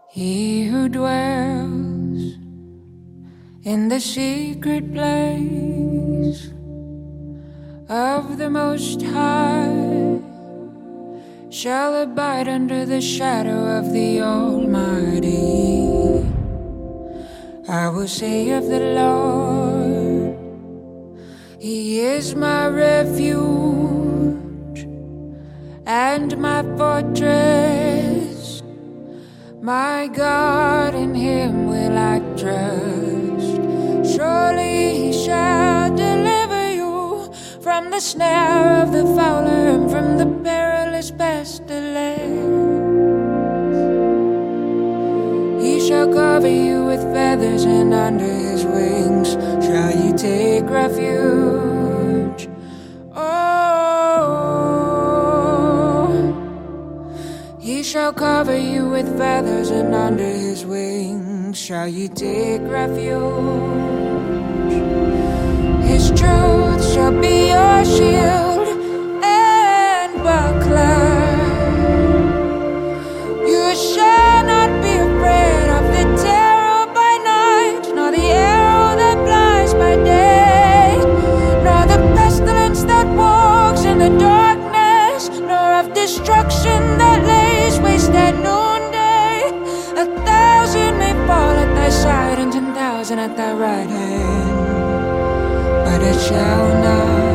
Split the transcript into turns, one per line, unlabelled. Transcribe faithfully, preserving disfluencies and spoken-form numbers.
He who dwells in the secret place of the Most High shall abide under the shadow of the Almighty. I will say of the Lord, He is my refuge and my fortress. My God, in Him will I trust. Surely He shall deliver you from the snare of the fowler and from the perilous pestilence. He shall cover you with feathers, and under His wings shall you take refuge. He shall cover you with feathers, and under His wings shall you take refuge. His truth shall be your shield and buckler. You shall not be afraid of the terror by night, nor the arrow that flies by day, nor the pestilence that walks in the darkness, nor of destruction that lays waste at noonday. A thousand may fall at thy side, and ten thousand at thy right hand, but it shall not